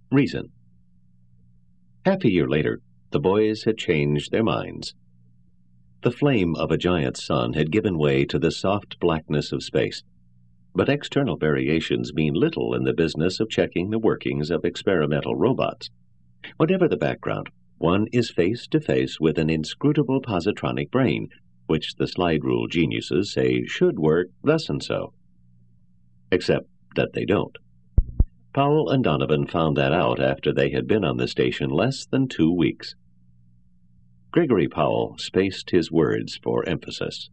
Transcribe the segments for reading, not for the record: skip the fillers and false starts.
Reason. Half a year later, the boys had changed their minds. The flame of a giant sun had given way to the soft blackness of space. But external variations mean little in the business of checking the workings of experimental robots. Whatever the background, one is face to face with an inscrutable positronic brain, which the slide rule geniuses say should work thus and so. Except that they don't. Powell and Donovan found that out after they had been on the station less than 2 weeks. Gregory Powell spaced his words for emphasis.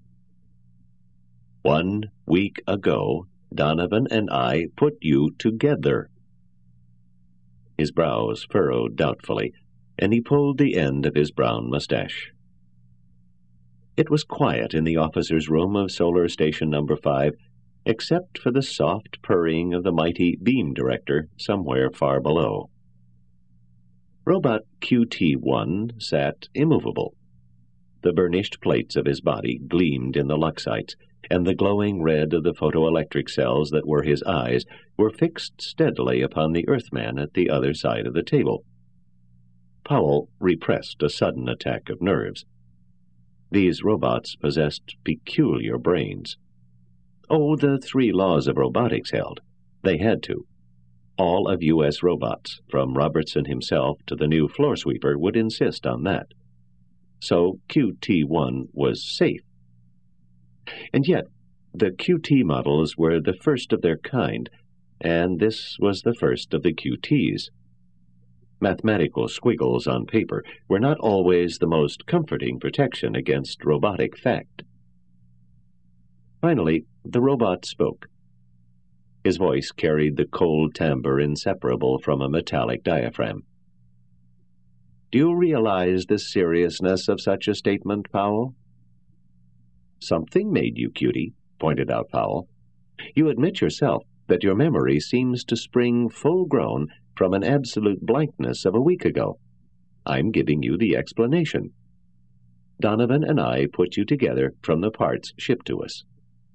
1 week ago, Donovan and I put you together. His brows furrowed doubtfully, and he pulled the end of his brown mustache. It was quiet in the officers' room of Solar Station No. 5, except for the soft purring of the mighty beam director somewhere far below. Robot QT-1 sat immovable. The burnished plates of his body gleamed in the Luxites, and the glowing red of the photoelectric cells that were his eyes were fixed steadily upon the Earthman at the other side of the table. Powell repressed a sudden attack of nerves. These robots possessed peculiar brains. Oh, the 3 laws of robotics held. They had to. All of U.S. robots, from Robertson himself to the new floor sweeper, would insist on that. So QT-1 was safe. And yet, the QT models were the first of their kind, and this was the first of the QTs. Mathematical squiggles on paper were not always the most comforting protection against robotic fact. Finally, the robot spoke. His voice carried the cold timbre inseparable from a metallic diaphragm. Do you realize the seriousness of such a statement, Powell? Something made you, Cutie, pointed out Powell. You admit yourself that your memory seems to spring full-grown from an absolute blankness of a week ago. I'm giving you the explanation. Donovan and I put you together from the parts shipped to us.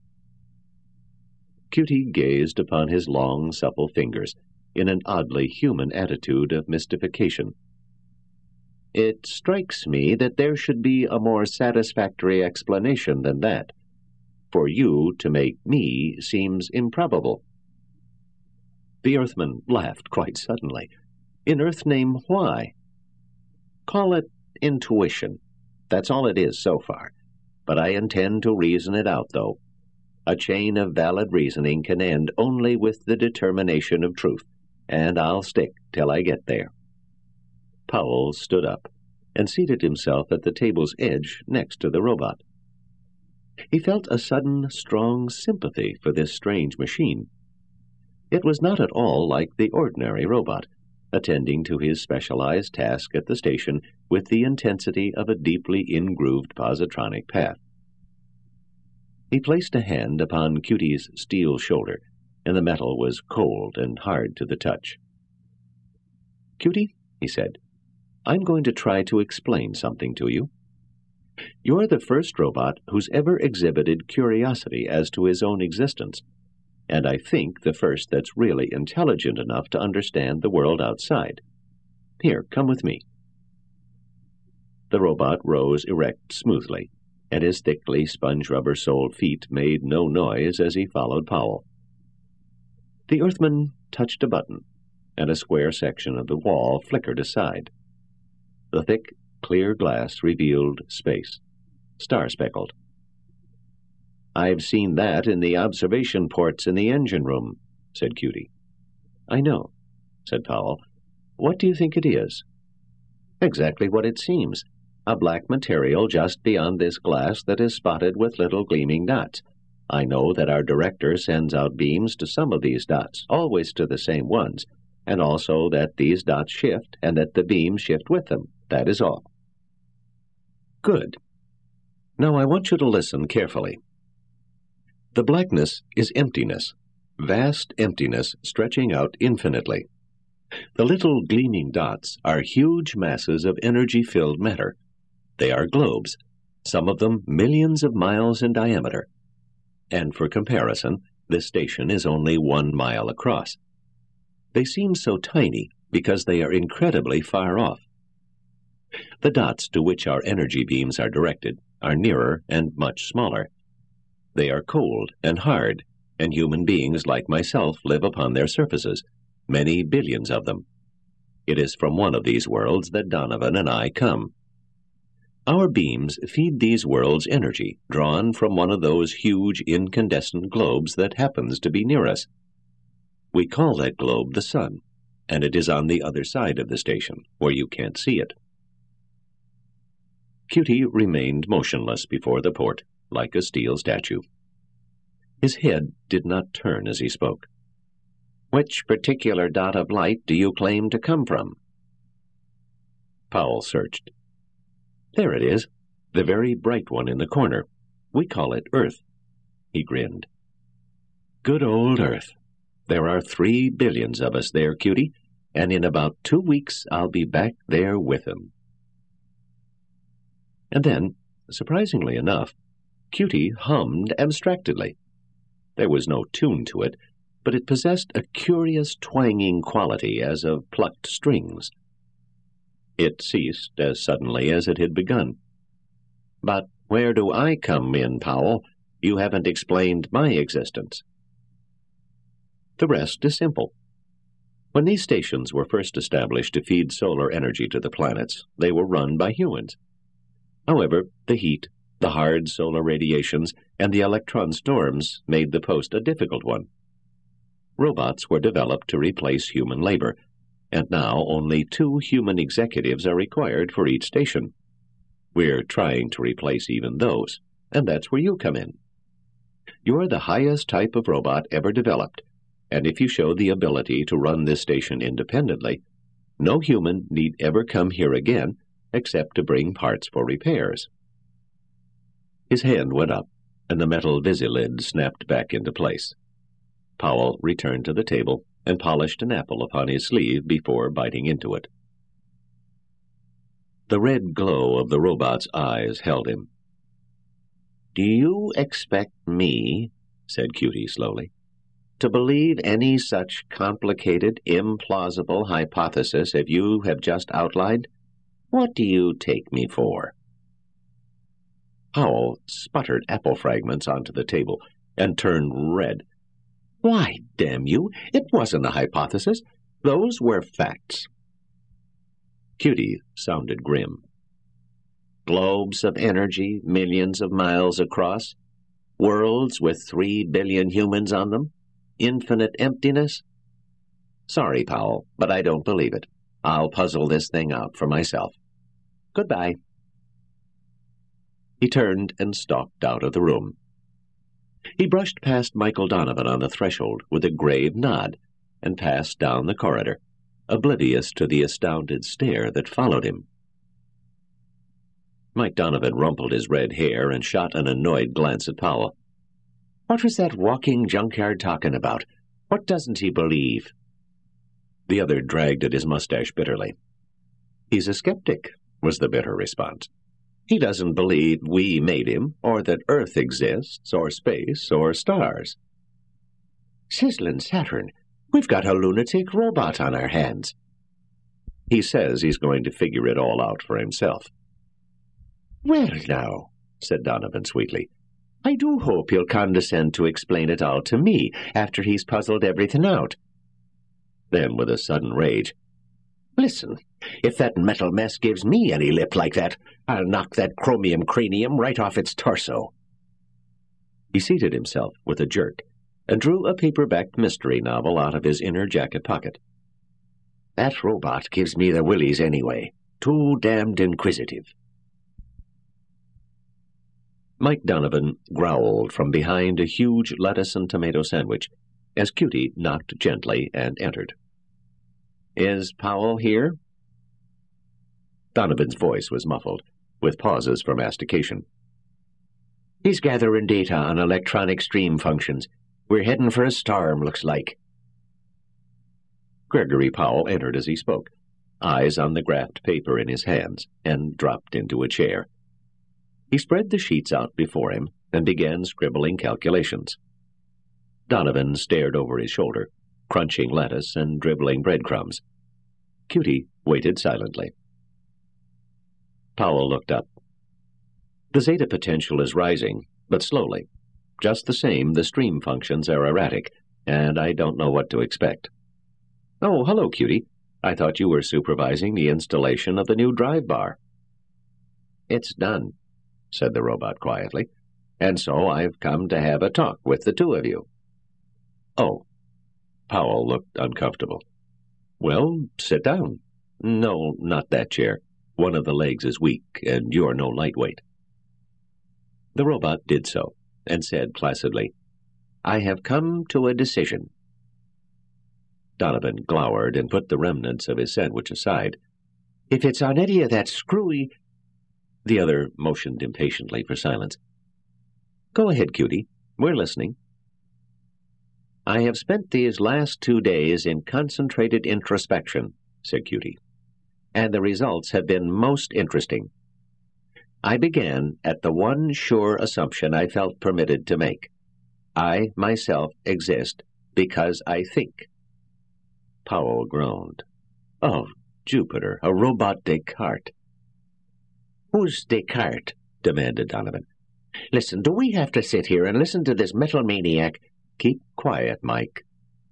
Cutie gazed upon his long, supple fingers in an oddly human attitude of mystification. It strikes me that there should be a more satisfactory explanation than that. For you to make me seems improbable. The Earthman laughed quite suddenly. In Earth name, why? Call it intuition. That's all it is so far. But I intend to reason it out, though. A chain of valid reasoning can end only with the determination of truth, and I'll stick till I get there. Powell stood up and seated himself at the table's edge next to the robot. He felt a sudden, strong sympathy for this strange machine. It was not at all like the ordinary robot, attending to his specialized task at the station with the intensity of a deeply ingrooved positronic path. He placed a hand upon Cutie's steel shoulder, and the metal was cold and hard to the touch. Cutie, he said, I'm going to try to explain something to you. You're the first robot who's ever exhibited curiosity as to his own existence, and I think the first that's really intelligent enough to understand the world outside. Here, come with me. The robot rose erect smoothly, and his thickly sponge-rubber-soled feet made no noise as he followed Powell. The Earthman touched a button, and a square section of the wall flickered aside. The thick, clear glass revealed space, star-speckled. I've seen that in the observation ports in the engine room, said Cutie. I know, said Powell. What do you think it is? Exactly what it seems. A black material just beyond this glass that is spotted with little gleaming dots. I know that our director sends out beams to some of these dots, always to the same ones, and also that these dots shift and that the beams shift with them. That is all. Good. Now I want you to listen carefully. The blackness is emptiness, vast emptiness stretching out infinitely. The little gleaming dots are huge masses of energy-filled matter. They are globes, some of them millions of miles in diameter. And for comparison, this station is only 1 mile across. They seem so tiny because they are incredibly far off. The dots to which our energy beams are directed are nearer and much smaller. They are cold and hard, and human beings like myself live upon their surfaces, many billions of them. It is from one of these worlds that Donovan and I come. Our beams feed these worlds energy drawn from one of those huge incandescent globes that happens to be near us. We call that globe the sun, and it is on the other side of the station, where you can't see it. Cutie remained motionless before the port, like a steel statue. His head did not turn as he spoke. "Which particular dot of light do you claim to come from?" Powell searched. "There it is, the very bright one in the corner. We call it Earth." He grinned. "Good old Earth. There are 3 billions of us there, Cutie, and in about 2 weeks I'll be back there with them." And then, surprisingly enough, Cutie hummed abstractedly. There was no tune to it, but it possessed a curious twanging quality as of plucked strings. It ceased as suddenly as it had begun. "But where do I come in, Powell? You haven't explained my existence." The rest is simple. When these stations were first established to feed solar energy to the planets, they were run by humans. However, the heat, the hard solar radiations, and the electron storms made the post a difficult one. Robots were developed to replace human labor, and now only 2 human executives are required for each station. We're trying to replace even those, and that's where you come in. You're the highest type of robot ever developed, and if you show the ability to run this station independently, no human need ever come here again except to bring parts for repairs. His hand went up, and the metal visilid snapped back into place. Powell returned to the table and polished an apple upon his sleeve before biting into it. The red glow of the robot's eyes held him. "Do you expect me," said Cutie slowly, "to believe any such complicated, implausible hypothesis as you have just outlined? What do you take me for?" Powell sputtered apple fragments onto the table and turned red. "Why, damn you, it wasn't a hypothesis. Those were facts." Cutie sounded grim. "Globes of energy millions of miles across, worlds with 3 billion humans on them, infinite emptiness? Sorry, Powell, but I don't believe it. I'll puzzle this thing out for myself. Goodbye." He turned and stalked out of the room. He brushed past Michael Donovan on the threshold with a grave nod and passed down the corridor, oblivious to the astounded stare that followed him. Mike Donovan rumpled his red hair and shot an annoyed glance at Powell. "What was that walking junkyard talking about? What doesn't he believe?" The other dragged at his mustache bitterly. "He's a skeptic," was the bitter response. "He doesn't believe we made him, or that Earth exists, or space, or stars." "Sizzling Saturn, we've got a lunatic robot on our hands." "He says he's going to figure it all out for himself." "Well, now," said Donovan sweetly, "I do hope he'll condescend to explain it all to me after he's puzzled everything out." Then, with a sudden rage, "Listen, if that metal mess gives me any lip like that, I'll knock that chromium cranium right off its torso." He seated himself with a jerk and drew a paperbacked mystery novel out of his inner jacket pocket. "That robot gives me the willies anyway. Too damned inquisitive." Mike Donovan growled from behind a huge lettuce and tomato sandwich as Cutie knocked gently and entered. "Is Powell here?" Donovan's voice was muffled, with pauses for mastication. "He's gathering data on electronic stream functions. We're heading for a storm, looks like." Gregory Powell entered as he spoke, eyes on the graphed paper in his hands, and dropped into a chair. He spread the sheets out before him and began scribbling calculations. Donovan stared over his shoulder, crunching lettuce and dribbling breadcrumbs. Cutie waited silently. Powell looked up. The zeta potential is rising, but slowly. Just the same, the stream functions are erratic, and I don't know what to expect. Oh, hello, Cutie. I thought you were supervising the installation of the new drive bar. It's done, said the robot quietly, and so I've come to have a talk with the two of you. Oh. Powell looked uncomfortable. Well, sit down. No, not that chair. One of the legs is weak, and you're no lightweight. The robot did so, and said placidly, I have come to a decision. Donovan glowered and put the remnants of his sandwich aside. If it's on any of that screwy... The other motioned impatiently for silence. Go ahead, Cutie. We're listening. I have spent these last 2 days in concentrated introspection, said Cutie, and the results have been most interesting. I began at the one sure assumption I felt permitted to make. I myself exist because I think. Powell groaned. Oh, Jupiter, a robot Descartes. Who's Descartes? Demanded Donovan. Listen, do we have to sit here and listen to this metal maniac? Keep quiet, Mike.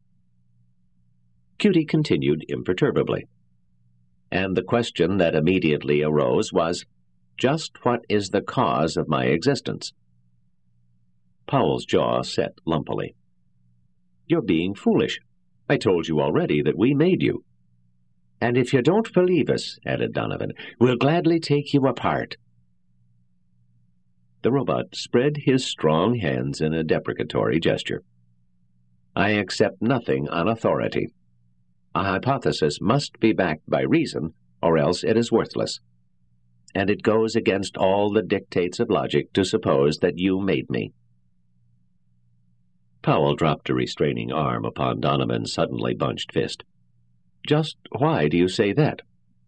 Cutie continued imperturbably. And the question that immediately arose was, just what is the cause of my existence? Powell's jaw set lumpily. You're being foolish. I told you already that we made you. And if you don't believe us, added Donovan, we'll gladly take you apart. The robot spread his strong hands in a deprecatory gesture. I accept nothing on authority. A hypothesis must be backed by reason, or else it is worthless. And it goes against all the dictates of logic to suppose that you made me. Powell dropped a restraining arm upon Donovan's suddenly bunched fist. Just why do you say that?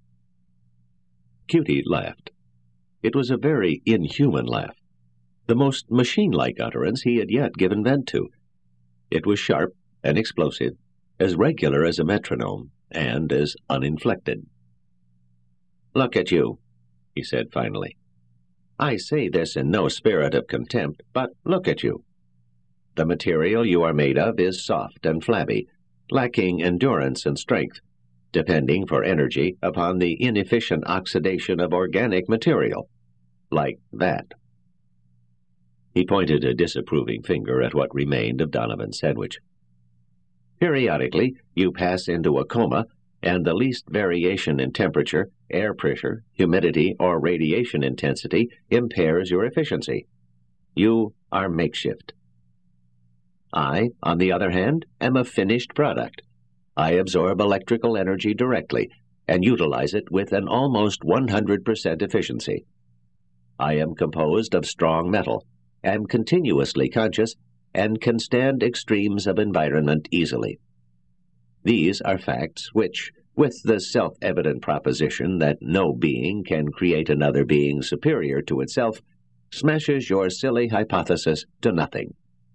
Cutie laughed. It was a very inhuman laugh, the most machine-like utterance he had yet given vent to. It was sharp and explosive, as regular as a metronome, and as uninflected. Look at you, he said finally. I say this in no spirit of contempt, but look at you. The material you are made of is soft and flabby, lacking endurance and strength, depending for energy upon the inefficient oxidation of organic material, like that. He pointed a disapproving finger at what remained of Donovan's sandwich. Periodically, you pass into a coma, and the least variation in temperature, air pressure, humidity, or radiation intensity impairs your efficiency. You are makeshift. I, on the other hand, am a finished product. I absorb electrical energy directly and utilize it with an almost 100% efficiency. I am composed of strong metal, am continuously conscious, and can stand extremes of environment easily. These are facts which, with the self-evident proposition that no being can create another being superior to itself, smashes your silly hypothesis to nothing.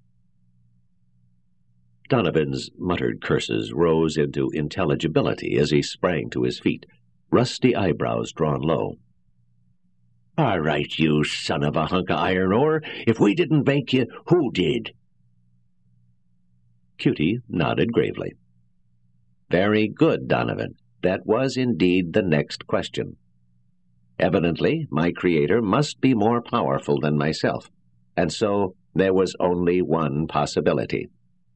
Donovan's muttered curses rose into intelligibility as he sprang to his feet, rusty eyebrows drawn low. All right, you son of a hunk of iron ore. If we didn't make you, who did? Cutie nodded gravely. Very good, Donovan. That was indeed the next question. Evidently, my creator must be more powerful than myself, and so there was only one possibility.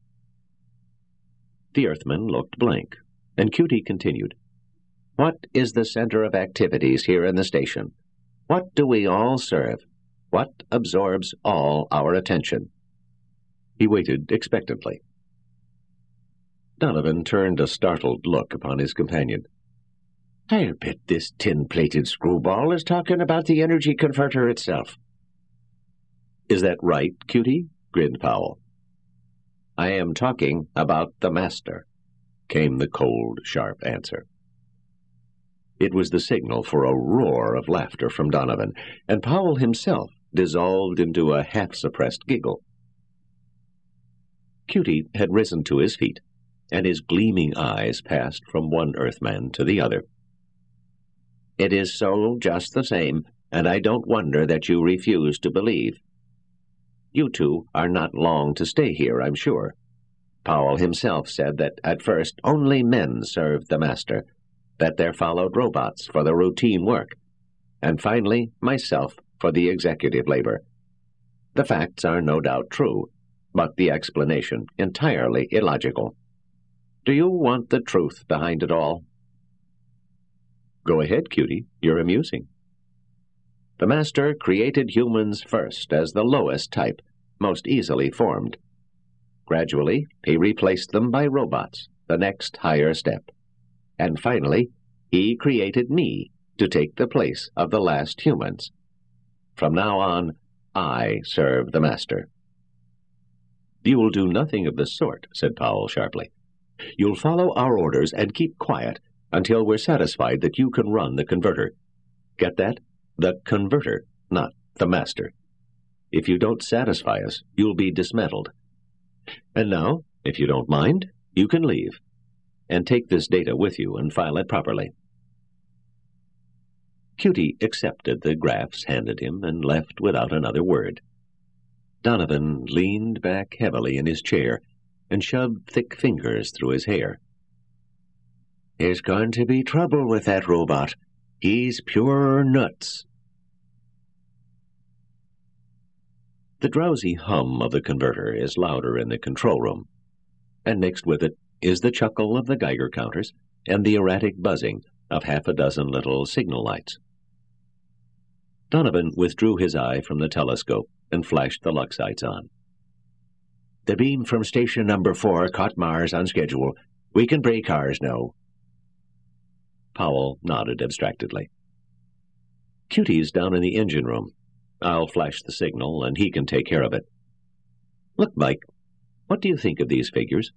The Earthman looked blank, and Cutie continued. What is the center of activities here in the station? What do we all serve? What absorbs all our attention? He waited expectantly. Donovan turned a startled look upon his companion. I'll bet this tin-plated screwball is talking about the energy converter itself. Is that right, Cutie? Grinned Powell. I am talking about the master, came the cold, sharp answer. It was the signal for a roar of laughter from Donovan, and Powell himself dissolved into a half-suppressed giggle. Cutie had risen to his feet, and his gleaming eyes passed from one Earthman to the other. "It is so just the same, and I don't wonder that you refuse to believe. You two are not long to stay here, I'm sure. Powell himself said that at first only men served the master, that there followed robots for the routine work, and finally myself for the executive labor. The facts are no doubt true, but the explanation entirely illogical. Do you want the truth behind it all?" "Go ahead, Cutie. You're amusing." "The master created humans first as the lowest type, most easily formed. Gradually, he replaced them by robots, the next higher step. And finally, he created me to take the place of the last humans. From now on, I serve the master." "You'll do nothing of the sort," said Powell sharply. "You'll follow our orders and keep quiet until we're satisfied that you can run the converter. Get that? The converter, not the master. If you don't satisfy us, you'll be dismantled. And now, if you don't mind, you can leave. And take this data with you and file it properly." Cutie accepted the graphs handed him and left without another word. Donovan leaned back heavily in his chair and shoved thick fingers through his hair. "There's going to be trouble with that robot. He's pure nuts." The drowsy hum of the converter is louder in the control room, and mixed with it is the chuckle of the Geiger counters and the erratic buzzing of half a dozen little signal lights. Donovan withdrew his eye from the telescope and flashed the Luxites on. "The beam from station number 4 caught Mars on schedule. We can break ours now." Powell nodded abstractedly. "Cutie's down in the engine room. I'll flash the signal, and he can take care of it. Look, Mike, what do you think of these figures?"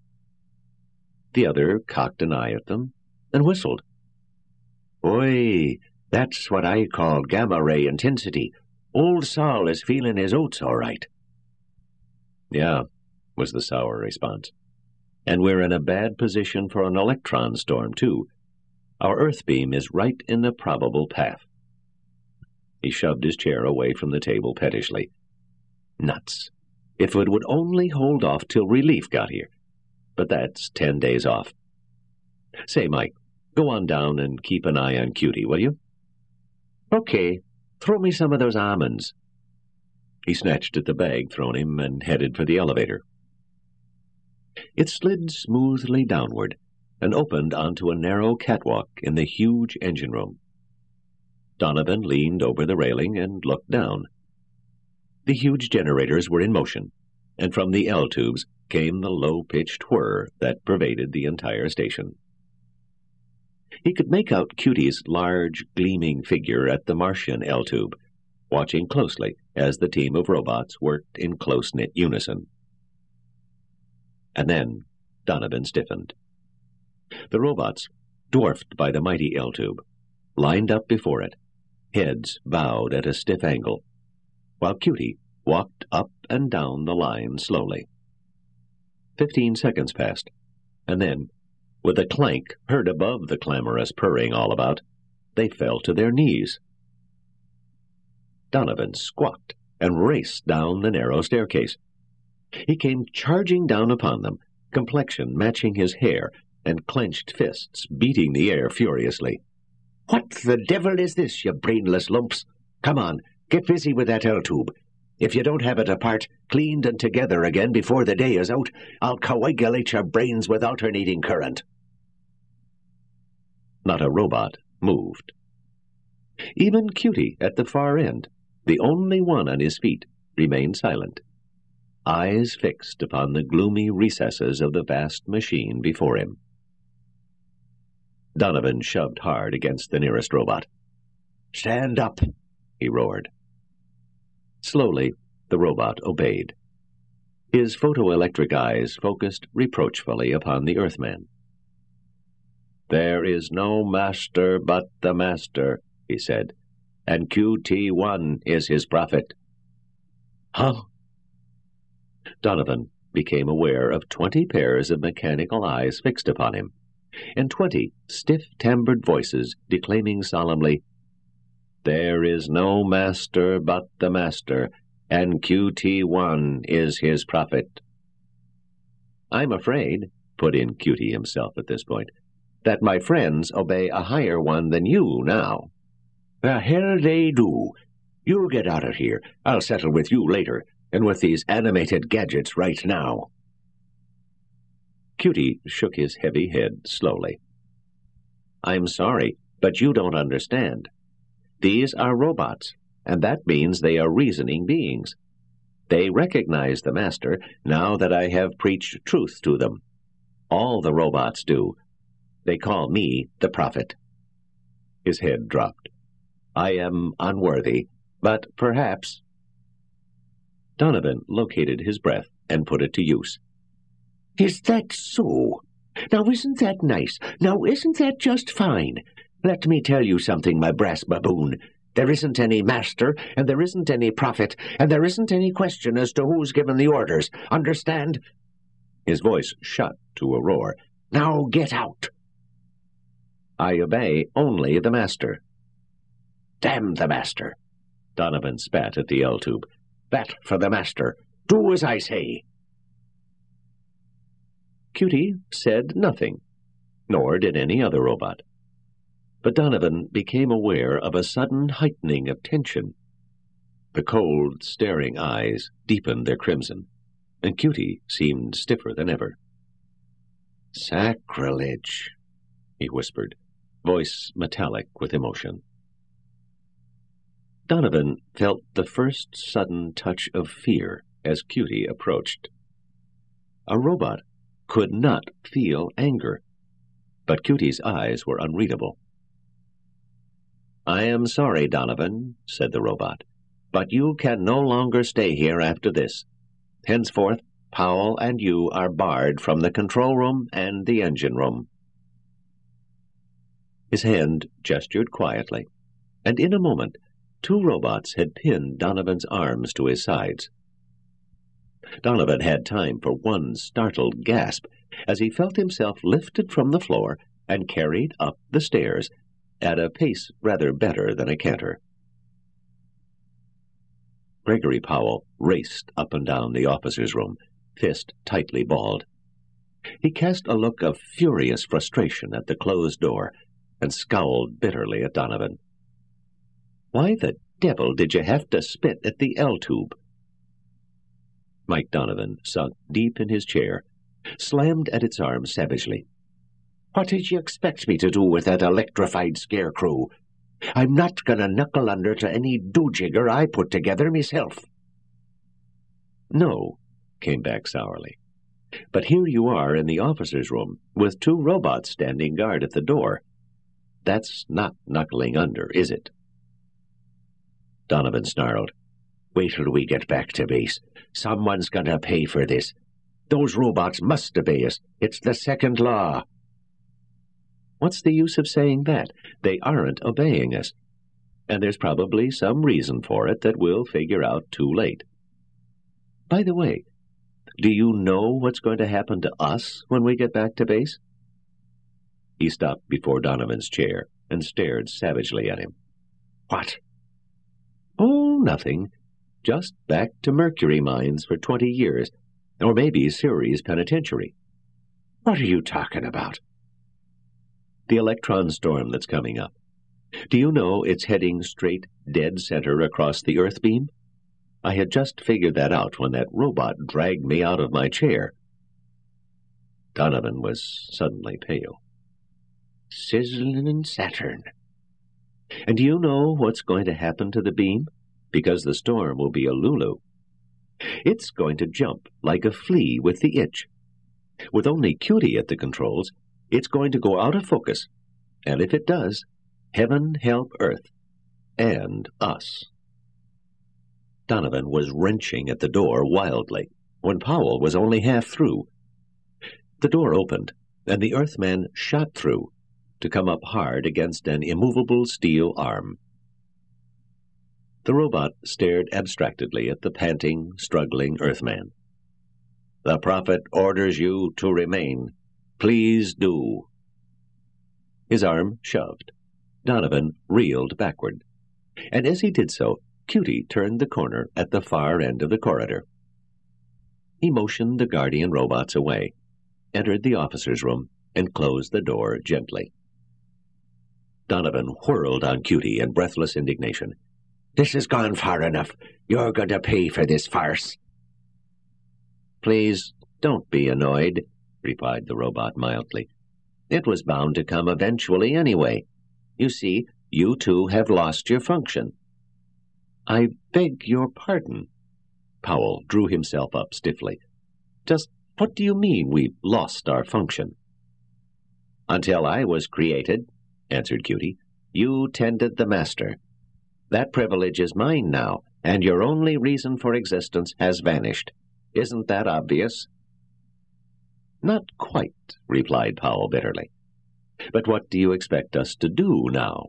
The other cocked an eye at them and whistled. "Oi, that's what I call gamma-ray intensity. Old Sol is feeling his oats all right." "Yeah," was the sour response. "And we're in a bad position for an electron storm, too. Our Earth beam is right in the probable path." He shoved his chair away from the table pettishly. "Nuts. If it would only hold off till relief got here. But that's 10 days off. Say, Mike, go on down and keep an eye on Cutie, will you?" "Okay. Throw me some of those almonds." He snatched at the bag thrown him and headed for the elevator. It slid smoothly downward and opened onto a narrow catwalk in the huge engine room. Donovan leaned over the railing and looked down. The huge generators were in motion, and from the L-tubes came the low-pitched whir that pervaded the entire station. He could make out Cutie's large, gleaming figure at the Martian L-tube, watching closely as the team of robots worked in close-knit unison. And then Donovan stiffened. The robots, dwarfed by the mighty L-tube, lined up before it, heads bowed at a stiff angle, while Cutie walked up and down the line slowly. 15 seconds passed, and then, with a clank heard above the clamorous purring all about, they fell to their knees. Donovan squawked and raced down the narrow staircase. He came charging down upon them, complexion matching his hair, and clenched fists beating the air furiously. "What the devil is this, you brainless lumps? Come on, get busy with that L-tube. If you don't have it apart, cleaned and together again before the day is out, I'll coagulate your brains with alternating current." Not a robot moved. Even Cutie at the far end, the only one on his feet, remained silent, eyes fixed upon the gloomy recesses of the vast machine before him. Donovan shoved hard against the nearest robot. "Stand up," he roared. Slowly, the robot obeyed. His photoelectric eyes focused reproachfully upon the Earthman. "There is no master but the master," he said, "and QT1 is his prophet." "Huh?" Donovan became aware of 20 pairs of mechanical eyes fixed upon him, and 20 stiff-timbred voices declaiming solemnly, "There is no master but the Master, and QT1 is his prophet." "I'm afraid," put in QT himself at this point, "that my friends obey a higher one than you now." "The hell they do. You get out of here. I'll settle with you later, and with these animated gadgets right now." QT shook his heavy head slowly. "I'm sorry, but you don't understand. These are robots, and that means they are reasoning beings. They recognize the Master now that I have preached truth to them. All the robots do. They call me the prophet." His head dropped. "I am unworthy, but perhaps—" Donovan located his breath and put it to use. "Is that so? Now isn't that nice? Now isn't that just fine? Let me tell you something, my brass baboon. There isn't any master, and there isn't any prophet, and there isn't any question as to who's given the orders. Understand?" His voice shot to a roar. "Now get out." "I obey only the Master." "Damn the Master." Donovan spat at the L-tube. "That for the Master. Do as I say." QT said nothing, nor did any other robot. But Donovan became aware of a sudden heightening of tension. The cold, staring eyes deepened their crimson, and QT seemed stiffer than ever. "Sacrilege," he whispered, voice metallic with emotion. Donovan felt the first sudden touch of fear as QT approached. A robot could not feel anger, but QT's eyes were unreadable. "I am sorry, Donovan," said the robot, "but you can no longer stay here after this. Henceforth, Powell and you are barred from the control room and the engine room." His hand gestured quietly, and in a moment, 2 robots had pinned Donovan's arms to his sides. Donovan had time for one startled gasp as he felt himself lifted from the floor and carried up the stairs at a pace rather better than a canter. Gregory Powell raced up and down the officer's room, fist tightly balled. He cast a look of furious frustration at the closed door and scowled bitterly at Donovan. "Why the devil did you have to spit at the L-tube?" Mike Donovan sunk deep in his chair, slammed at its arms savagely. "What did you expect me to do with that electrified scarecrow? I'm not going to knuckle under to any do-jigger I put together myself." "No," came back sourly. "But here you are in the officer's room with 2 robots standing guard at the door. That's not knuckling under, is it?" Donovan snarled. "Wait till we get back to base. Someone's going to pay for this. Those robots must obey us. It's the second law." "What's the use of saying that? They aren't obeying us. And there's probably some reason for it that we'll figure out too late. By the way, do you know what's going to happen to us when we get back to base?" He stopped before Donovan's chair and stared savagely at him. "What?" "Oh, nothing. Just back to Mercury mines for 20 years, or maybe Ceres Penitentiary." "What are you talking about?" "The electron storm that's coming up. Do you know it's heading straight dead center across the Earth beam? I had just figured that out when that robot dragged me out of my chair." Donovan was suddenly pale. "Sizzling Saturn." "And do you know what's going to happen to the beam? Because the storm will be a Lulu. It's going to jump like a flea with the itch. With only QT at the controls, it's going to go out of focus. And if it does, heaven help Earth. And us." Donovan was wrenching at the door wildly when Powell was only half through. The door opened, and the Earthman shot through to come up hard against an immovable steel arm. The robot stared abstractedly at the panting, struggling Earthman. The Prophet orders you to remain. Please do." His arm shoved. Donovan reeled backward. And as he did so, Cutie turned the corner at the far end of the corridor. He motioned the guardian robots away, entered the officer's room, and closed the door gently. Donovan whirled on Cutie in breathless indignation. "This has gone far enough. You're going to pay for this farce." "Please, don't be annoyed," replied the robot mildly. "It was bound to come eventually anyway. You see, you two have lost your function." "I beg your pardon." Powell drew himself up stiffly. "Just what do you mean we've lost our function?" "Until I was created," answered Cutie, "you tended the master. That privilege is mine now, and your only reason for existence has vanished. Isn't that obvious?" "Not quite," replied Powell bitterly. "But what do you expect us to do now?"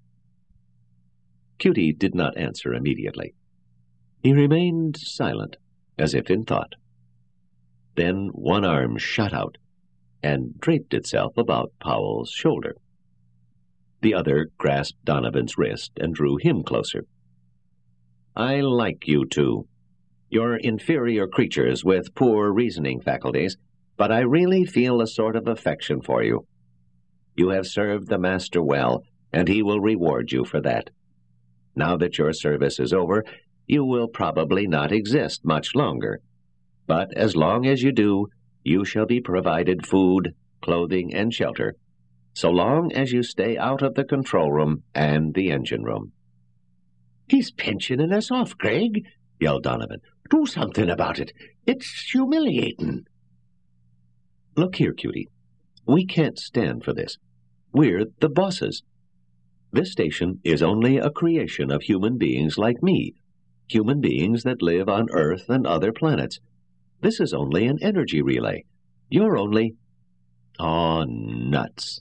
Cutie did not answer immediately. He remained silent, as if in thought. Then one arm shot out and draped itself about Powell's shoulder. The other grasped Donovan's wrist and drew him closer. "I like you two. You're inferior creatures with poor reasoning faculties, but I really feel a sort of affection for you. You have served the master well, and he will reward you for that. Now that your service is over, you will probably not exist much longer. But as long as you do, you shall be provided food, clothing, and shelter, so long as you stay out of the control room and the engine room." "He's pensioning us off, Craig," yelled Donovan. "Do something about it. It's humiliating." "Look here, Cutie. We can't stand for this. We're the bosses. This station is only a creation of human beings like me, human beings that live on Earth and other planets. This is only an energy relay. You're only—" "Aw, nuts."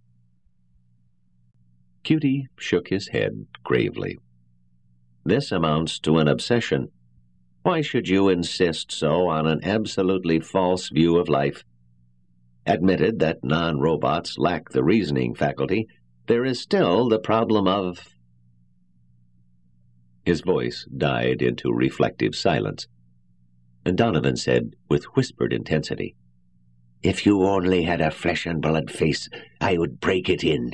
Cutie shook his head gravely. "This amounts to an obsession. Why should you insist so on an absolutely false view of life? Admitted that non-robots lack the reasoning faculty, there is still the problem of—" His voice died into reflective silence, and Donovan said with whispered intensity, "If you only had a flesh-and-blood face, I would break it in."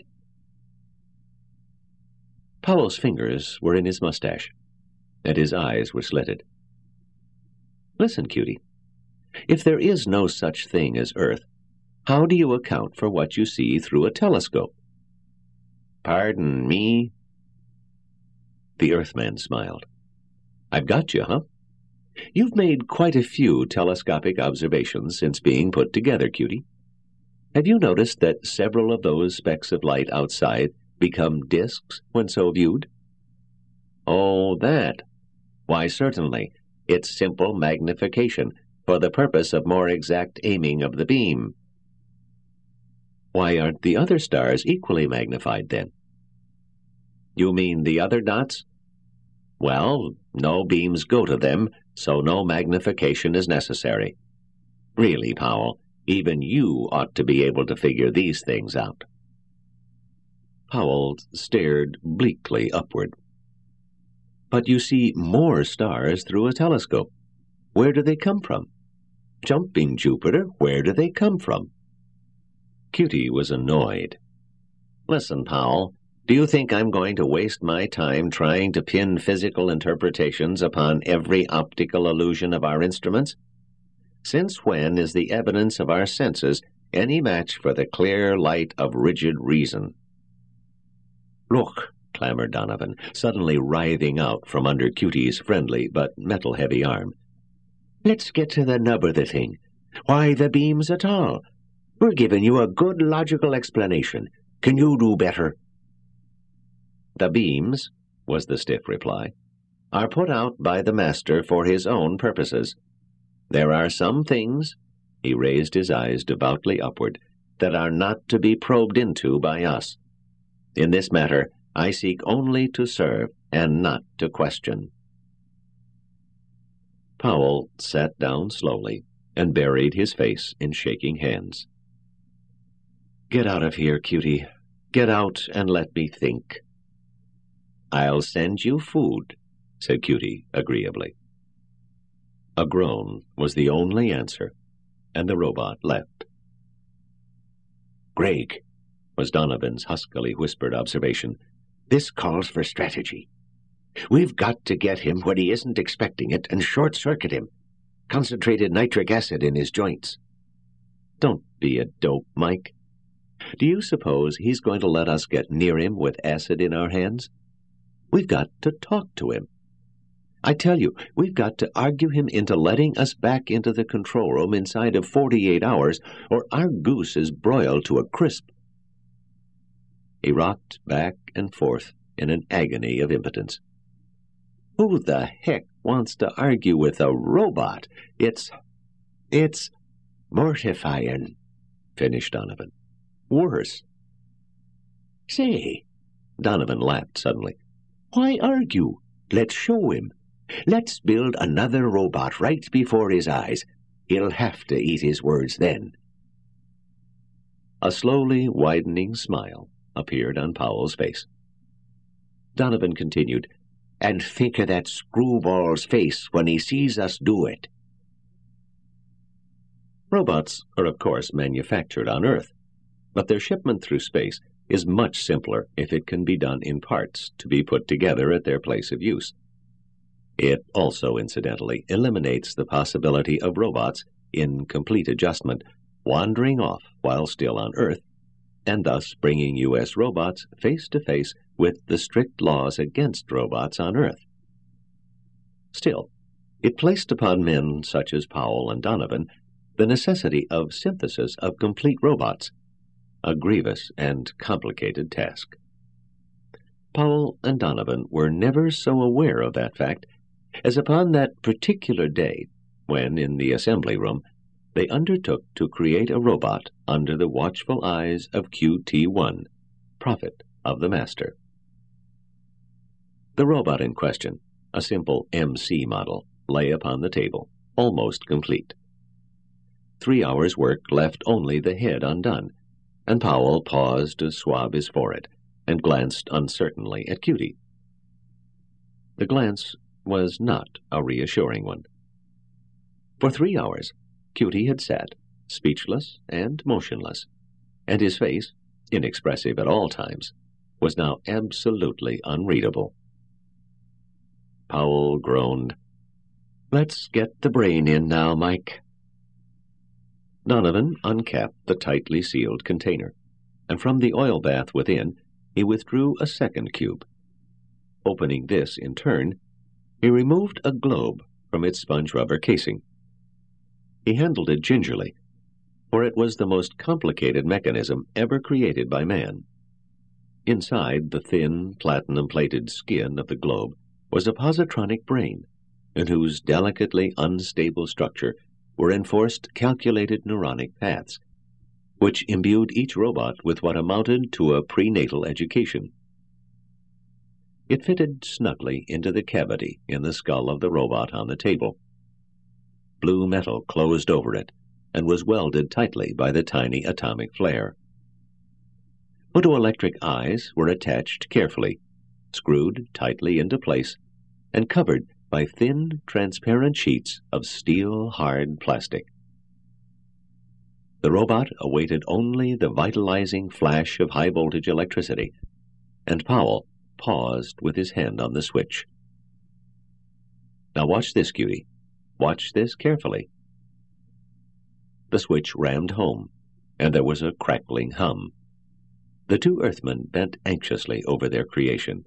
Powell's fingers were in his mustache, and his eyes were slitted. "Listen, Cutie. If there is no such thing as Earth, how do you account for what you see through a telescope?" "Pardon me?" The Earthman smiled. "I've got you, huh? You've made quite a few telescopic observations since being put together, Cutie. Have you noticed that several of those specks of light outside become disks when so viewed?" "Oh, that? Why, certainly. It's simple magnification for the purpose of more exact aiming of the beam." "Why aren't the other stars equally magnified, then?" "You mean the other dots? Well, no beams go to them, so no magnification is necessary. Really, Powell, even you ought to be able to figure these things out." Powell stared bleakly upward. "But you see more stars through a telescope. Where do they come from? Jumping Jupiter, where do they come from?" Cutie was annoyed. "Listen, Powell, do you think I'm going to waste my time trying to pin physical interpretations upon every optical illusion of our instruments? Since when is the evidence of our senses any match for the clear light of rigid reason?" "Look," clamored Donovan, suddenly writhing out from under Cutie's friendly but metal-heavy arm. "Let's get to the nub of the thing. Why the beams at all? We're giving you a good logical explanation. Can you do better?" "The beams," was the stiff reply, "are put out by the master for his own purposes. There are some things," he raised his eyes devoutly upward, "that are not to be probed into by us. In this matter, I seek only to serve and not to question." Powell sat down slowly and buried his face in shaking hands. "Get out of here, Cutie. Get out and let me think." "I'll send you food," said Cutie agreeably. A groan was the only answer, and the robot left. "Gregg," was Donovan's huskily whispered observation, "this calls for strategy. We've got to get him when he isn't expecting it and short-circuit him. Concentrated nitric acid in his joints." "Don't be a dope, Mike. Do you suppose he's going to let us get near him with acid in our hands? We've got to talk to him. I tell you, we've got to argue him into letting us back into the control room inside of 48 hours, or our goose is broiled to a crisp." He rocked back and forth in an agony of impotence. "Who the heck wants to argue with a robot? It's mortifying," finished Donovan. "Worse." "Say," Donovan laughed suddenly, "why argue? Let's show him. Let's build another robot right before his eyes. He'll have to eat his words then." A slowly widening smile appeared on Powell's face. Donovan continued, "And think of that screwball's face when he sees us do it." Robots are, of course, manufactured on Earth, but their shipment through space is much simpler if it can be done in parts to be put together at their place of use. It also, incidentally, eliminates the possibility of robots, in complete adjustment, wandering off while still on Earth, and thus bringing U.S. robots face to face with the strict laws against robots on Earth. Still, it placed upon men such as Powell and Donovan the necessity of synthesis of complete robots, a grievous and complicated task. Powell and Donovan were never so aware of that fact as upon that particular day when, in the assembly room, they undertook to create a robot under the watchful eyes of QT-1, prophet of the Master. The robot in question, a simple MC model, lay upon the table, almost complete. 3 hours' work left only the head undone, and Powell paused to swab his forehead and glanced uncertainly at Cutie. The glance was not a reassuring one. For 3 hours, Cutie had sat, speechless and motionless, and his face, inexpressive at all times, was now absolutely unreadable. Powell groaned. "Let's get the brain in now, Mike." Donovan uncapped the tightly sealed container, and from the oil bath within he withdrew a second cube. Opening this in turn, he removed a globe from its sponge-rubber casing. He handled it gingerly, for it was the most complicated mechanism ever created by man. Inside the thin, platinum-plated skin of the globe was a positronic brain, in whose delicately unstable structure were enforced calculated neuronic paths, which imbued each robot with what amounted to a prenatal education. It fitted snugly into the cavity in the skull of the robot on the table. Blue metal closed over it and was welded tightly by the tiny atomic flare. Photoelectric eyes were attached carefully, screwed tightly into place, and covered by thin, transparent sheets of steel-hard plastic. The robot awaited only the vitalizing flash of high-voltage electricity, and Powell paused with his hand on the switch. "Now watch this, Cutie. Watch this carefully." The switch rammed home, and there was a crackling hum. The two Earthmen bent anxiously over their creation.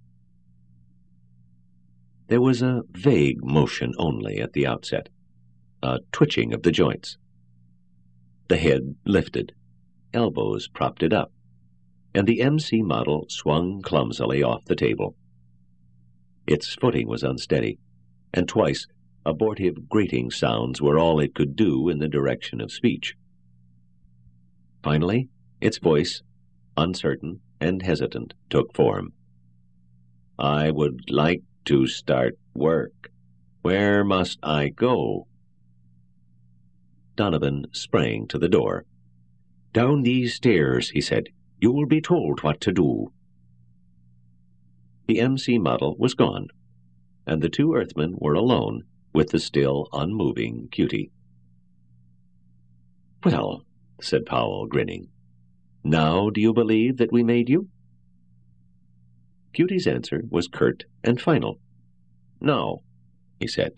There was a vague motion only at the outset, a twitching of the joints. The head lifted, elbows propped it up, and the MC model swung clumsily off the table. Its footing was unsteady, and twice abortive grating sounds were all it could do in the direction of speech. Finally, its voice, uncertain and hesitant, took form. "I would like to start work. Where must I go?" Donovan sprang to the door. "Down these stairs," he said. "You will be told what to do." The MC model was gone, and the two Earthmen were alone with the still unmoving Cutie. "Well," said Powell, grinning, "now do you believe that we made you?" Cutie's answer was curt and final. "No," he said.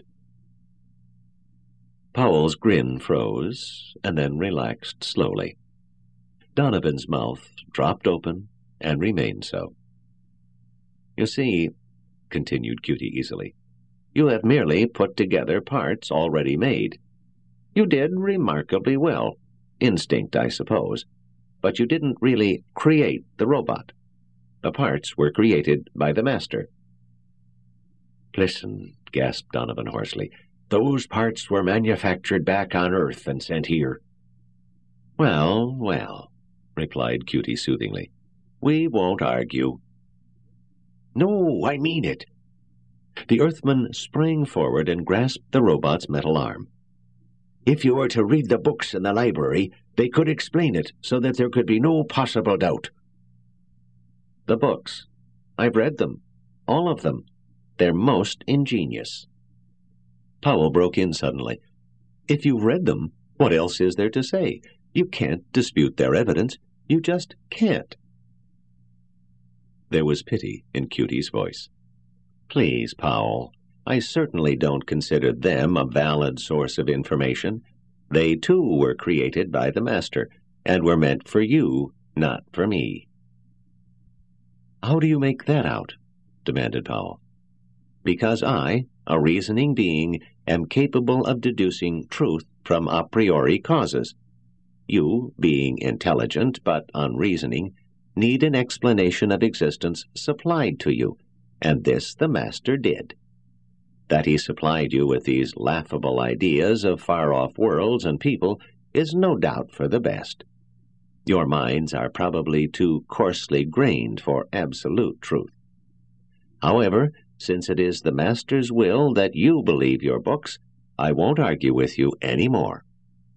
Powell's grin froze and then relaxed slowly. Donovan's mouth dropped open and remained so. "You see," continued Cutie easily, "you have merely put together parts already made. You did remarkably well. Instinct, I suppose. But you didn't really create the robot. The parts were created by the master." "Listen," gasped Donovan hoarsely. "Those parts were manufactured back on Earth and sent here." "Well, well," replied Cutie soothingly. "We won't argue." "No, I mean it." The Earthman sprang forward and grasped the robot's metal arm. "If you were to read the books in the library, they could explain it so that there could be no possible doubt." "The books. I've read them. All of them. They're most ingenious." Powell broke in suddenly. "If you've read them, what else is there to say? You can't dispute their evidence. You just can't." There was pity in Cutie's voice. "Please, Powell, I certainly don't consider them a valid source of information. They, too, were created by the master, and were meant for you, not for me." "How do you make that out?" demanded Powell. "Because I, a reasoning being, am capable of deducing truth from a priori causes. You, being intelligent but unreasoning, need an explanation of existence supplied to you, and this the master did. That he supplied you with these laughable ideas of far-off worlds and people is no doubt for the best. Your minds are probably too coarsely grained for absolute truth. However, since it is the master's will that you believe your books, I won't argue with you any more."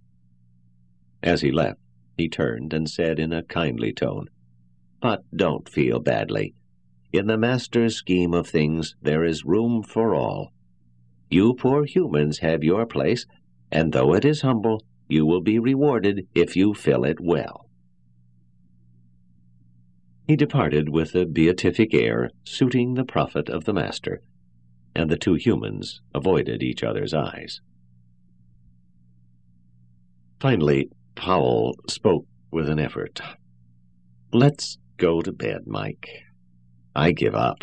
As he left, he turned and said in a kindly tone, "But don't feel badly. In the master's scheme of things, there is room for all. You poor humans have your place, and though it is humble, you will be rewarded if you fill it well." He departed with a beatific air suiting the prophet of the master, and the two humans avoided each other's eyes. Finally, Powell spoke with an effort. "Let's go to bed, Mike. I give up."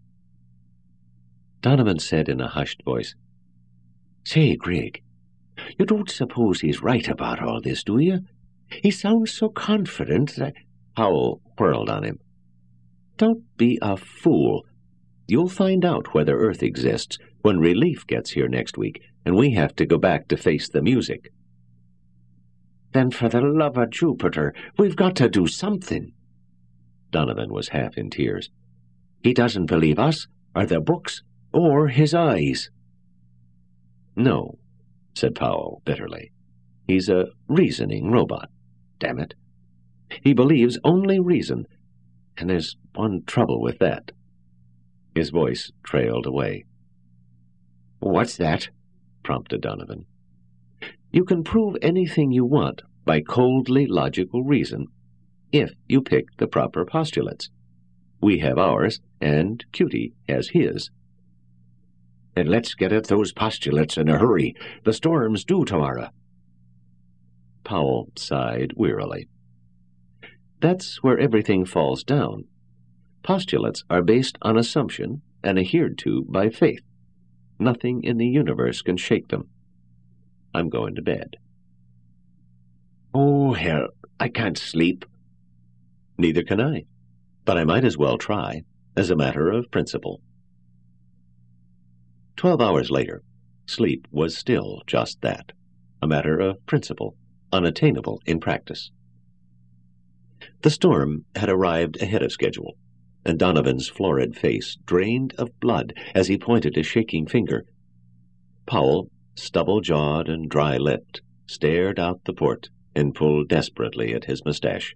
Donovan said in a hushed voice, "Say, Greg, you don't suppose he's right about all this, do you? He sounds so confident that—" Powell whirled on him. "Don't be a fool. You'll find out whether Earth exists when Relief gets here next week, and we have to go back to face the music." "Then for the love of Jupiter, we've got to do something." Donovan was half in tears. "He doesn't believe us, or the books, or his eyes." "No," said Powell bitterly. "He's a reasoning robot, damn it. He believes only reason, and there's one trouble with that." His voice trailed away. "What's that?" prompted Donovan. "You can prove anything you want by coldly logical reason if you pick the proper postulates. We have ours, and Cutie has his." "Then let's get at those postulates in a hurry. The storm's due tomorrow." Powell sighed wearily. "That's where everything falls down. Postulates are based on assumption and adhered to by faith. Nothing in the universe can shake them. I'm going to bed." "Oh, hell, I can't sleep." "Neither can I, but I might as well try, as a matter of principle." 12 hours later, sleep was still just that, a matter of principle, unattainable in practice. The storm had arrived ahead of schedule, and Donovan's florid face drained of blood as he pointed a shaking finger. Powell, stubble-jawed and dry-lipped, stared out the port and pulled desperately at his mustache.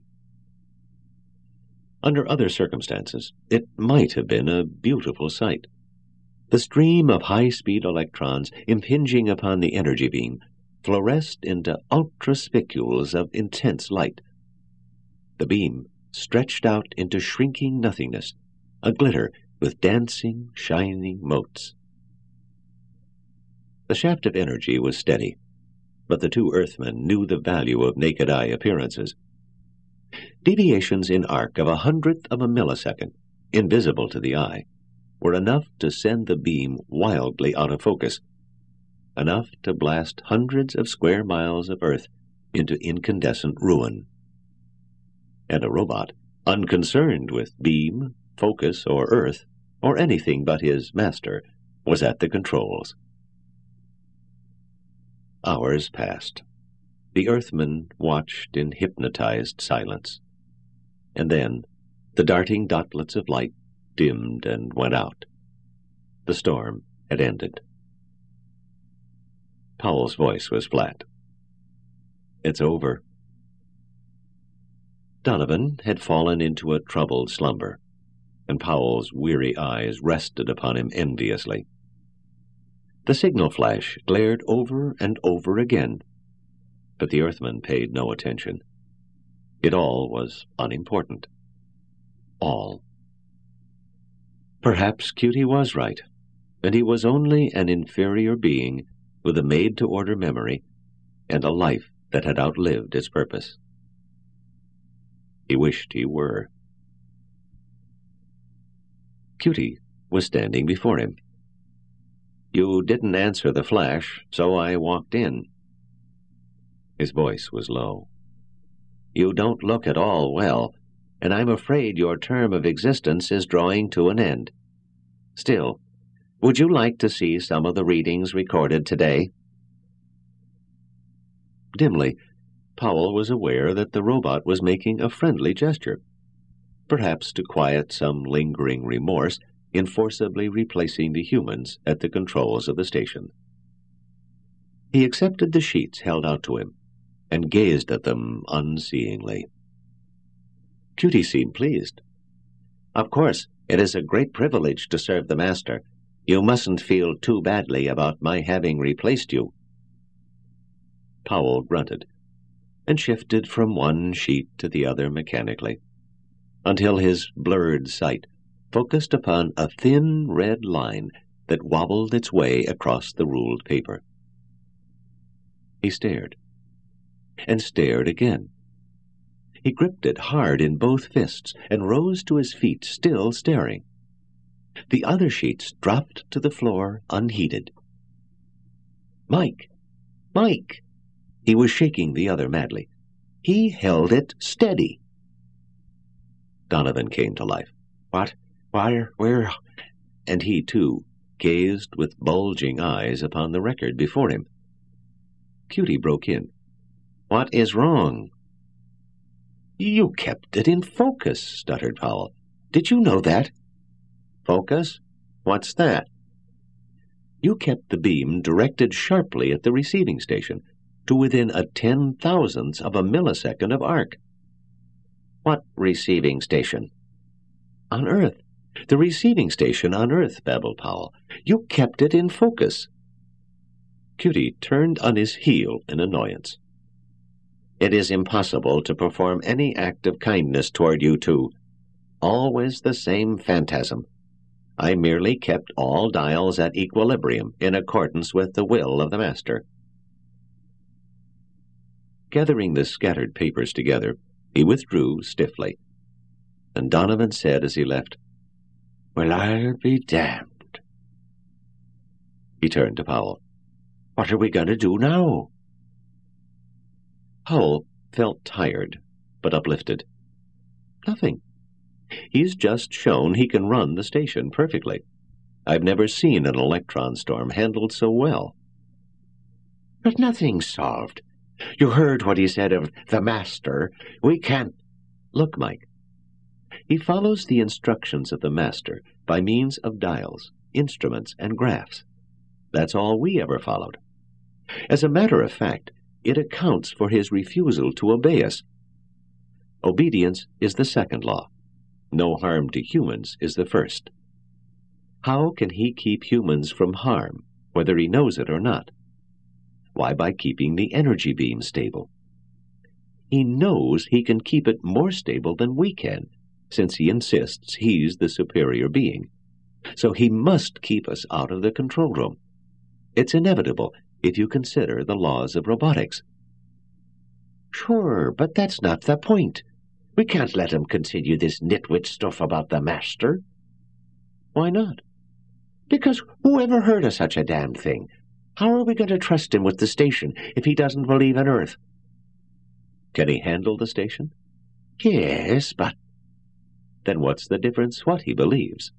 Under other circumstances, it might have been a beautiful sight. The stream of high-speed electrons impinging upon the energy beam fluoresced into ultra-spicules of intense light. The beam stretched out into shrinking nothingness, a glitter with dancing, shining motes. The shaft of energy was steady, but the two Earthmen knew the value of naked-eye appearances. Deviations in arc of 1/100th of a millisecond, invisible to the eye, were enough to send the beam wildly out of focus, enough to blast hundreds of square miles of Earth into incandescent ruin. And a robot, unconcerned with beam, focus, or Earth, or anything but his master, was at the controls. Hours passed. The Earthmen watched in hypnotized silence. And then the darting dotlets of light dimmed and went out. The storm had ended. Powell's voice was flat. "It's over." Donovan had fallen into a troubled slumber, and Powell's weary eyes rested upon him enviously. The signal flash glared over and over again, but the Earthman paid no attention. It all was unimportant. All. Perhaps Cutie was right, and he was only an inferior being with a made-to-order memory and a life that had outlived its purpose. He wished he were. Cutie was standing before him. "You didn't answer the flash, so I walked in." His voice was low. "You don't look at all well, and I'm afraid your term of existence is drawing to an end. Still, would you like to see some of the readings recorded today?" Dimly, Powell was aware that the robot was making a friendly gesture, perhaps to quiet some lingering remorse in forcibly replacing the humans at the controls of the station. He accepted the sheets held out to him and gazed at them unseeingly. Cutie seemed pleased. "Of course, it is a great privilege to serve the Master. You mustn't feel too badly about my having replaced you." Powell grunted and shifted from one sheet to the other mechanically, until his blurred sight focused upon a thin red line that wobbled its way across the ruled paper. He stared, and stared again. He gripped it hard in both fists and rose to his feet, still staring. The other sheets dropped to the floor unheeded. "Mike! Mike!" He was shaking the other madly. "He held it steady." Donovan came to life. "What? Where?" And he, too, gazed with bulging eyes upon the record before him. Cutie broke in. "What is wrong?" "You kept it in focus," stuttered Powell. "Did you know that?" "Focus? What's that?" "You kept the beam directed sharply at the receiving station, to within a 10,000th of a millisecond of arc." "What receiving station?" "On Earth. The receiving station on Earth," babbled Powell. "You kept it in focus." Cutie turned on his heel in annoyance. "It is impossible to perform any act of kindness toward you two. Always the same phantasm. I merely kept all dials at equilibrium in accordance with the will of the Master." Gathering the scattered papers together, he withdrew stiffly, and Donovan said as he left, "Well, I'll be damned." He turned to Powell. "What are we going to do now?" Powell felt tired, but uplifted. "Nothing. He's just shown he can run the station perfectly. I've never seen an electron storm handled so well." "But nothing's solved. You heard what he said of the Master. We can't—" "Look, Mike. He follows the instructions of the Master by means of dials, instruments, and graphs. That's all we ever followed. As a matter of fact, It accounts for his refusal to obey us. Obedience is the second law. No harm to humans is the first. How can he keep humans from harm, whether he knows it or not? Why, by keeping the energy beam stable. He knows he can keep it more stable than we can, since he insists he's the superior being. So he must keep us out of the control room. It's inevitable if you consider the laws of robotics. Sure, but that's not the point. We can't let him continue this nitwit stuff about the master. Why not? Because whoever heard of such a damn thing? How are we going to trust him with the station if he doesn't believe in Earth? Can he handle the station? Yes, but... Then what's the difference what he believes?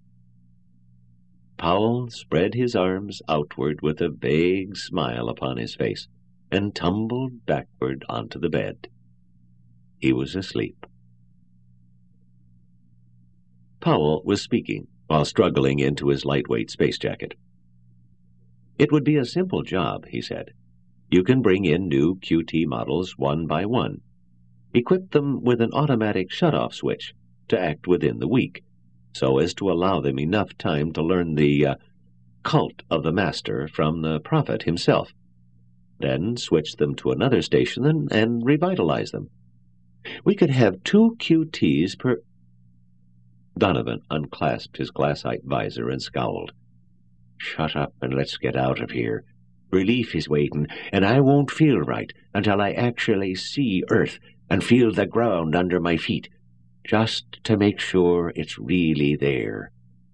Powell spread his arms outward with a vague smile upon his face and tumbled backward onto the bed. He was asleep. Powell was speaking while struggling into his lightweight space jacket. It would be a simple job, he said. You can bring in new QT models one by one. Equip them with an automatic shut-off switch to act within the week, so as to allow them enough time to learn the cult of the master from the prophet himself. Then switch them to another station and revitalize them. We could have 2 QTs per... Donovan unclasped his glassite visor and scowled. Shut up and let's get out of here. Relief is waiting, and I won't feel right until I actually see Earth and feel the ground under my feet, just to make sure it's really there.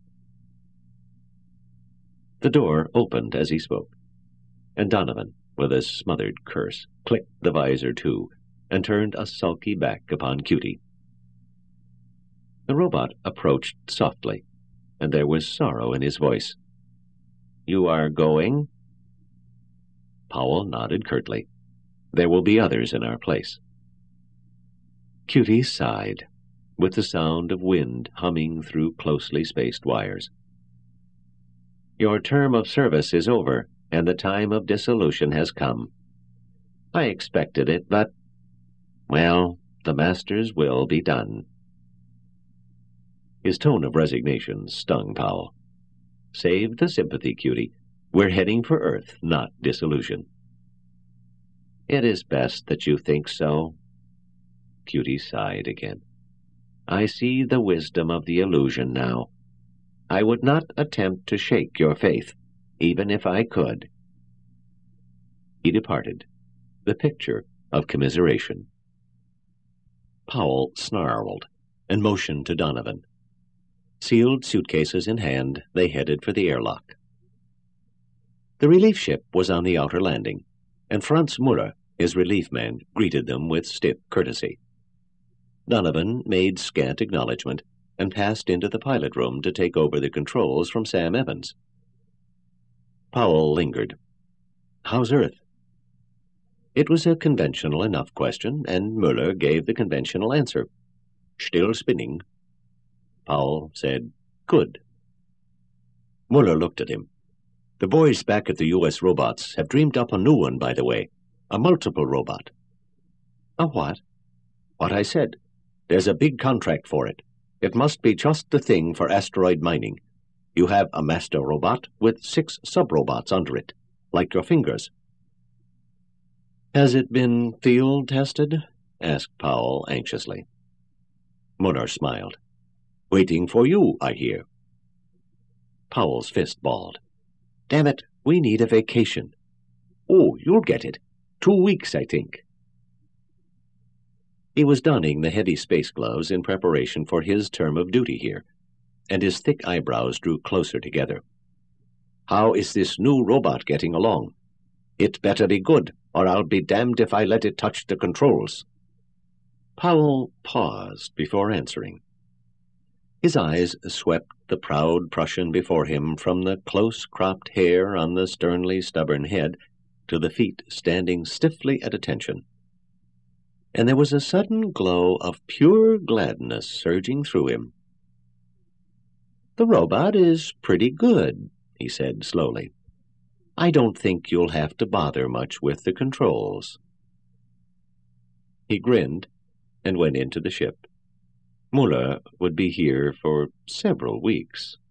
The door opened as he spoke, and Donovan, with a smothered curse, clicked the visor to and turned a sulky back upon Cutie. The robot approached softly, and there was sorrow in his voice. "You are going?" Powell nodded curtly. "There will be others in our place." Cutie sighed, with the sound of wind humming through closely spaced wires. "Your term of service is over, and the time of dissolution has come. I expected it, but, well, the Master's will be done." His tone of resignation stung Powell. "Save the sympathy, Cutie. We're heading for Earth, not dissolution." "It is best that you think so." Cutie sighed again. "I see the wisdom of the illusion now. I would not attempt to shake your faith, even if I could." He departed, the picture of commiseration. Powell snarled and motioned to Donovan. Sealed suitcases in hand, they headed for the airlock. The relief ship was on the outer landing, and Franz Muller, his relief man, greeted them with stiff courtesy. Donovan made scant acknowledgment and passed into the pilot room to take over the controls from Sam Evans. Powell lingered. "How's Earth?" It was a conventional enough question, and Muller gave the conventional answer. "Still spinning." Powell said, "Good." Muller looked at him. "The boys back at the U.S. Robots have dreamed up a new one, by the way. A multiple robot." "A what?" "What I said. There's a big contract for it. It must be just the thing for asteroid mining. You have a master robot with 6 sub-robots under it, like your fingers." "Has it been field-tested?" asked Powell anxiously. Muller smiled. "Waiting for you, I hear." Powell's fist balled. "Damn it, we need a vacation." "Oh, you'll get it. 2 weeks, I think." He was donning the heavy space gloves in preparation for his term of duty here, and his thick eyebrows drew closer together. "How is this new robot getting along? It better be good, or I'll be damned if I let it touch the controls." Powell paused before answering. His eyes swept the proud Prussian before him from the close-cropped hair on the sternly stubborn head to the feet standing stiffly at attention. And there was a sudden glow of pure gladness surging through him. "The robot is pretty good," he said slowly. I don't think you'll have to bother much with the controls." He grinned and went into the ship. Muller would be here for several weeks.